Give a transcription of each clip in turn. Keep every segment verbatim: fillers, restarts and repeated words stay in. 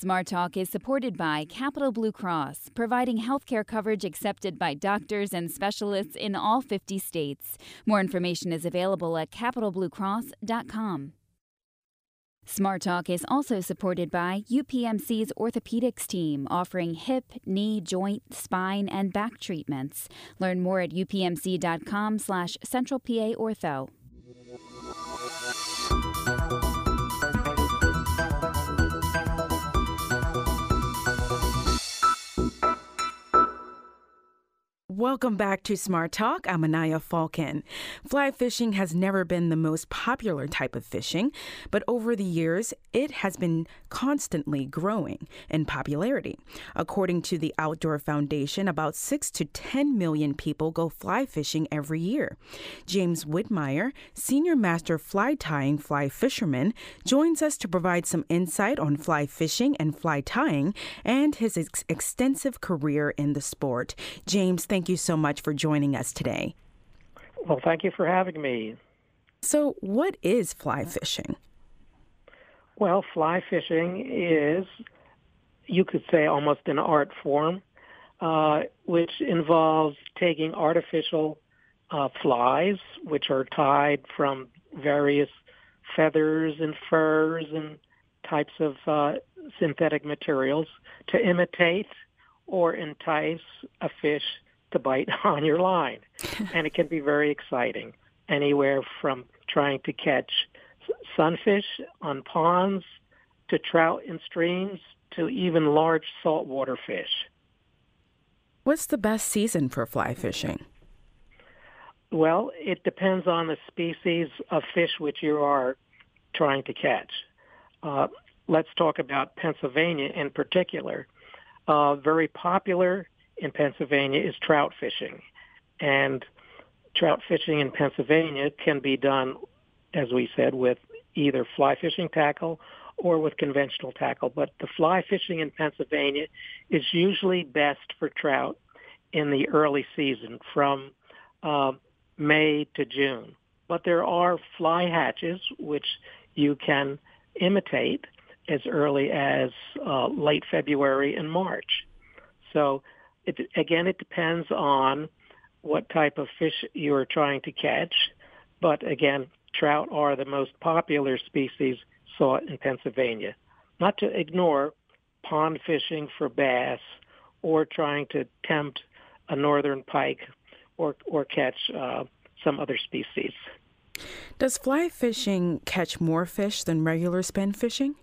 Smart Talk is supported by Capital Blue Cross, providing healthcare coverage accepted by doctors and specialists in all fifty states. More information is available at capital blue cross dot com. Smart Talk is also supported by U P M C's orthopedics team, offering hip, knee, joint, spine, and back treatments. Learn more at U P M C dot com slash Central P A Ortho. Welcome back to Smart Talk. I'm Anaya Falcon. Fly fishing has never been the most popular type of fishing, but over the years, it has been constantly growing in popularity. According to the Outdoor Foundation, about six to ten million people go fly fishing every year. James Whitmire, Senior Master Fly Tying Fly Fisherman, joins us to provide some insight on fly fishing and fly tying and his ex- extensive career in the sport. James, thank you so much for joining us today. Well, thank you for having me. So, what is fly fishing? Well, fly fishing is, you could say, almost an art form, uh, which involves taking artificial uh, flies, which are tied from various feathers and furs and types of uh, synthetic materials to imitate or entice a fish to bite on your line. And it can be very exciting, anywhere from trying to catch sunfish on ponds to trout in streams to even large saltwater fish. What's the best season for fly fishing? Well, it depends on the species of fish which you are trying to catch. Uh, let's talk about Pennsylvania in particular. Uh, very popular in Pennsylvania is trout fishing. And trout fishing in Pennsylvania can be done, as we said, with either fly fishing tackle or with conventional tackle. But the fly fishing in Pennsylvania is usually best for trout in the early season, from uh, May to June. But there are fly hatches which you can imitate as early as uh, late February and March. So, it, again, it depends on what type of fish you are trying to catch. But again, trout are the most popular species sought in Pennsylvania. Not to ignore pond fishing for bass or trying to tempt a northern pike or, or catch uh, some other species. Does fly fishing catch more fish than regular spin fishing?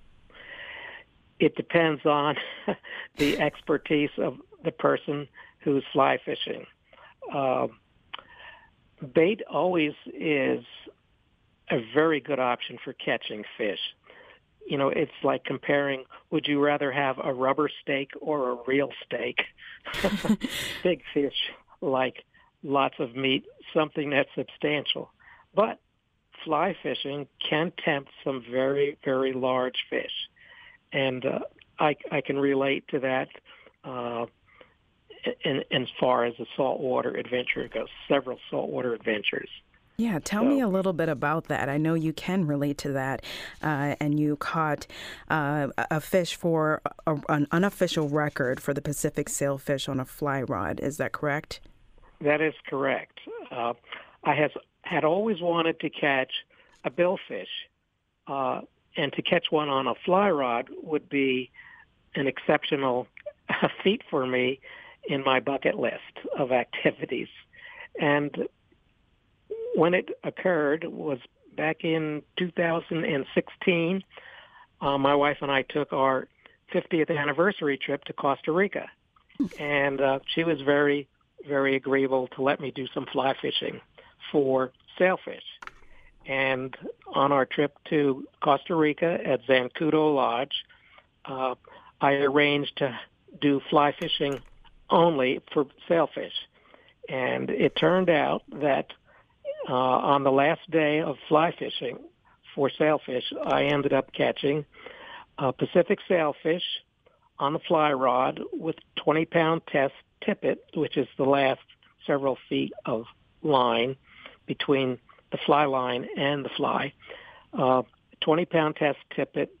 It depends on the expertise of the person who's fly fishing. Uh, bait always is a very good option for catching fish. You know, it's like comparing, would you rather have a rubber steak or a real steak? Big fish like lots of meat, something that's substantial. But fly fishing can tempt some very, very large fish. And uh, I, I can relate to that uh, in, in as far as the saltwater adventure goes, several saltwater adventures. Yeah, tell so, me a little bit about that. I know you can relate to that, uh, and you caught uh, a fish for a, an unofficial record for the Pacific sailfish on a fly rod. Is that correct? That is correct. Uh, I has, had always wanted to catch a billfish, uh, and to catch one on a fly rod would be an exceptional feat for me in my bucket list of activities. And when it occurred was back in two thousand sixteen. Uh, my wife and I took our fiftieth anniversary trip to Costa Rica. And uh, she was very, very agreeable to let me do some fly fishing for sailfish. And on our trip to Costa Rica at Zancudo Lodge, uh, I arranged to do fly fishing only for sailfish. And it turned out that uh, on the last day of fly fishing for sailfish, I ended up catching a Pacific sailfish on the fly rod with twenty-pound test tippet, which is the last several feet of line between the fly line and the fly. Uh, twenty-pound test tippet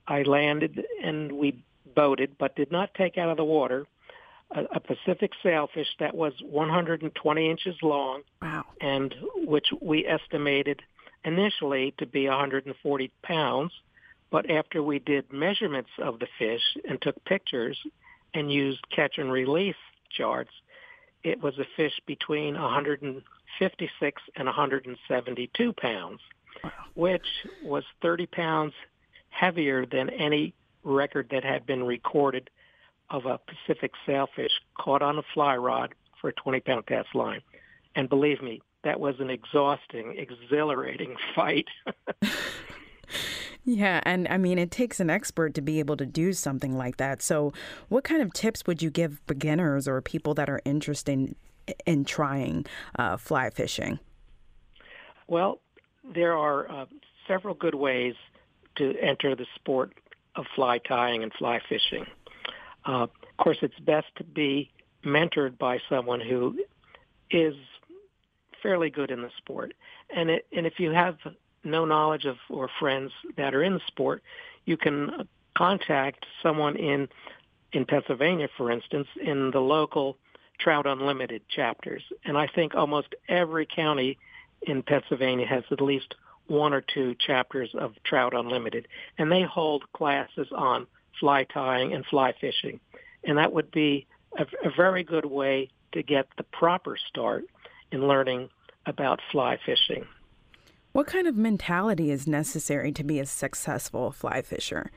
I landed and we boated, but did not take out of the water a, a Pacific sailfish that was one hundred twenty inches long, Wow. and which we estimated initially to be one hundred forty pounds. But after we did measurements of the fish and took pictures and used catch and release charts, it was a fish between one hundred fifty-six and one hundred seventy-two pounds, wow. which was thirty pounds heavier than any record that had been recorded of a Pacific sailfish caught on a fly rod for a twenty-pound cast line. And believe me, that was an exhausting, exhilarating fight. Yeah, and I mean, it takes an expert to be able to do something like that. So what kind of tips would you give beginners or people that are interested in, in trying uh, fly fishing? Well, there are uh, several good ways to enter the sport of fly tying and fly fishing. Uh, of course, it's best to be mentored by someone who is fairly good in the sport. And it, and if you have no knowledge of or friends that are in the sport, you can contact someone in in Pennsylvania, for instance, in the local Trout Unlimited chapters. And I think almost every county in Pennsylvania has at least one or two chapters of Trout Unlimited, and they hold classes on fly tying and fly fishing. And that would be a, a very good way to get the proper start in learning about fly fishing. What kind of mentality is necessary to be a successful fly fisher?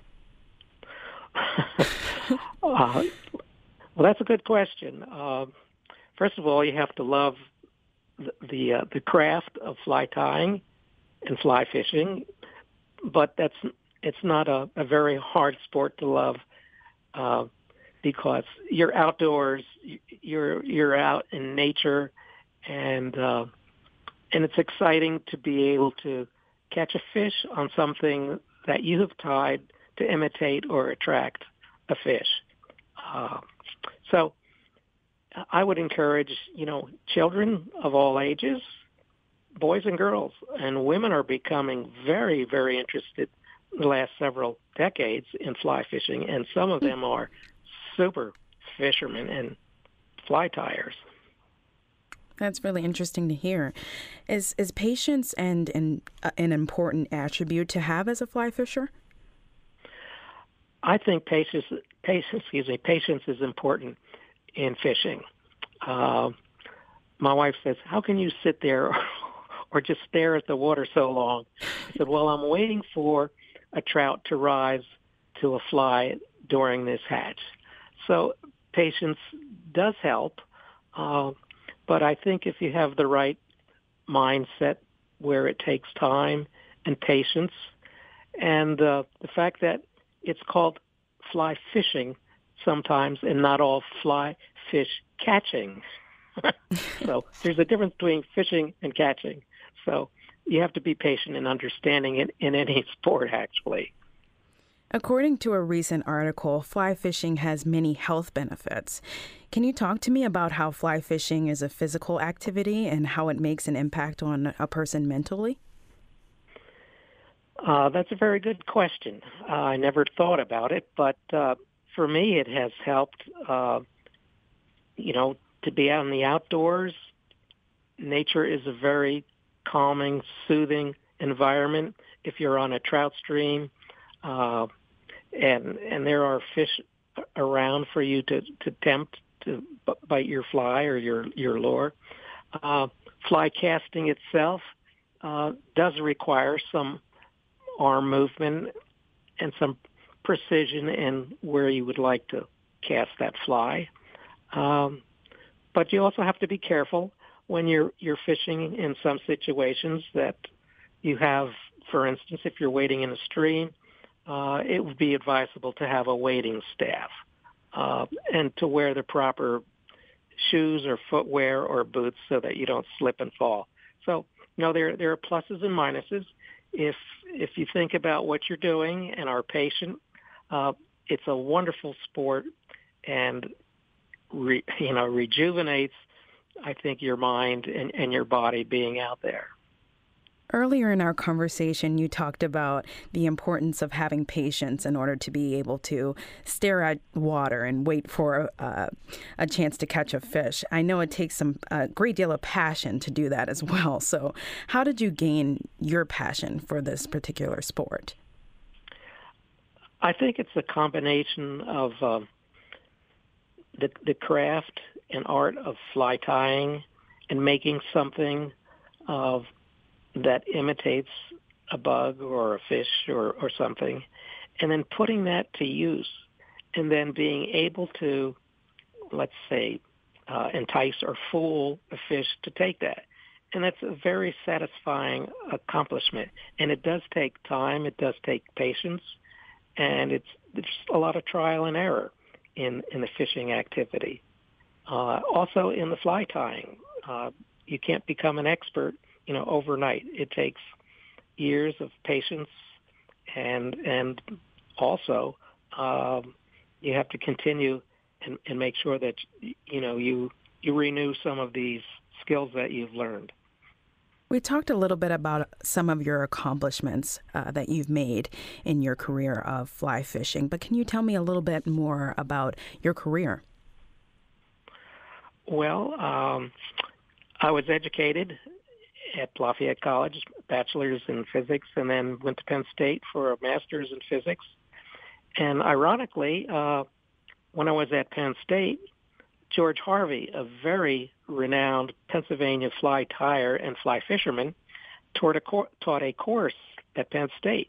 uh, well, that's a good question. Uh, first of all, you have to love the the, uh, the craft of fly tying and fly fishing, but that's it's not a, a very hard sport to love uh, because you're outdoors, you're you're out in nature, and uh, and it's exciting to be able to catch a fish on something that you have tied to imitate or attract a fish. Uh, so I would encourage, you know, children of all ages, boys and girls, and women are becoming very, very interested in the last several decades in fly fishing, and some of them are super fishermen and fly tyers. That's really interesting to hear. Is is patience and, and uh, an important attribute to have as a fly fisher? I think patience, patience, excuse me, patience is important in fishing. Uh, my wife says, "How can you sit there or just stare at the water so long?" I said, "Well, I'm waiting for a trout to rise to a fly during this hatch." So patience does help. Uh, But I think if you have the right mindset where it takes time and patience, and uh, the fact that it's called fly fishing sometimes and not all fly fish catching. So there's a difference between fishing and catching. So you have to be patient in understanding it in any sport, actually. According to a recent article, fly fishing has many health benefits. Can you talk to me about how fly fishing is a physical activity and how it makes an impact on a person mentally? Uh, that's a very good question. Uh, I never thought about it, but uh, for me it has helped, uh, you know, to be out in the outdoors. Nature is a very calming, soothing environment. If you're on a trout stream, uh, and and there are fish around for you to, to tempt to b- bite your fly or your, your lure. Uh, fly casting itself uh, does require some arm movement and some precision in where you would like to cast that fly. Um, but you also have to be careful when you're you're fishing in some situations that you have, for instance, if you're wading in a stream, Uh, it would be advisable to have a wading staff uh, and to wear the proper shoes or footwear or boots so that you don't slip and fall. So, you know, there there are pluses and minuses. If if you think about what you're doing and are patient, uh, it's a wonderful sport and re, you know rejuvenates, I think, your mind and, and your body being out there. Earlier in our conversation, you talked about the importance of having patience in order to be able to stare at water and wait for uh, a chance to catch a fish. I know it takes some a great deal of passion to do that as well. So how did you gain your passion for this particular sport? I think it's a combination of uh, the, the craft and art of fly tying and making something of that imitates a bug or a fish or, or something, and then putting that to use, and then being able to, let's say, uh, entice or fool a fish to take that. And that's a very satisfying accomplishment. And it does take time, it does take patience, and it's there's a lot of trial and error in, in the fishing activity. Uh, also in the fly tying, uh, you can't become an expert you know, overnight. It takes years of patience, and and also um, you have to continue and, and make sure that you know you you renew some of these skills that you've learned. We talked a little bit about some of your accomplishments uh, that you've made in your career of fly fishing, but can you tell me a little bit more about your career? Well, um, I was educated at Lafayette College, bachelor's in physics, and then went to Penn State for a master's in physics. And ironically, uh, when I was at Penn State, George Harvey, a very renowned Pennsylvania fly tyer and fly fisherman, taught a, cor- taught a course at Penn State.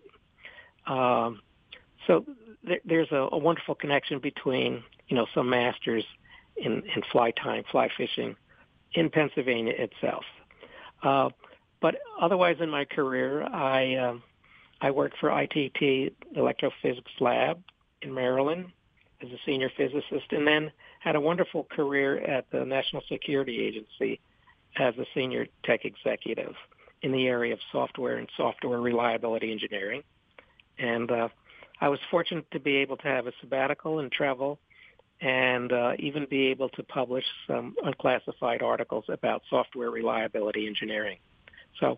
Um, so th- there's a, a wonderful connection between, you know, some masters in, in fly tying, fly fishing in Pennsylvania itself. Uh, but otherwise in my career, I uh, I worked for I T T Electrophysics Lab in Maryland as a senior physicist, and then had a wonderful career at the National Security Agency as a senior tech executive in the area of software and software reliability engineering. And uh, I was fortunate to be able to have a sabbatical and travel and uh, even be able to publish some unclassified articles about software reliability engineering. So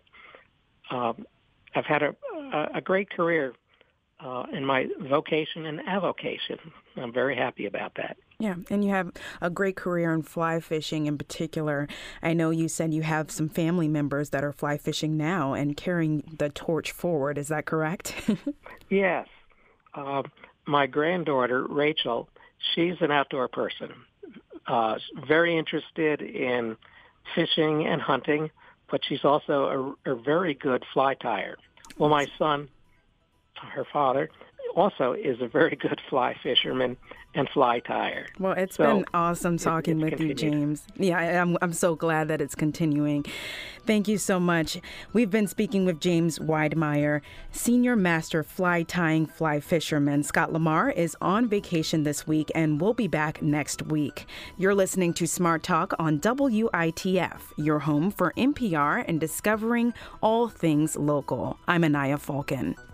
um, I've had a, a great career uh, in my vocation and avocation. I'm very happy about that. Yeah, and you have a great career in fly fishing in particular. I know you said you have some family members that are fly fishing now and carrying the torch forward. Is that correct? Yes. Uh, my granddaughter, Rachel, she's an outdoor person, uh, very interested in fishing and hunting, but she's also a, a very good fly tyer. Well, my son, her father, also is a very good fly fisherman and fly tyer. Well, it's so been awesome talking it, with continued. you, James. Yeah, I'm I'm so glad that it's continuing. Thank you so much. We've been speaking with James Weidmeyer, Senior Master Fly Tying Fly Fisherman. Scott Lamar is on vacation this week and will be back next week. You're listening to Smart Talk on W I T F, your home for N P R and discovering all things local. I'm Anaya Falcon.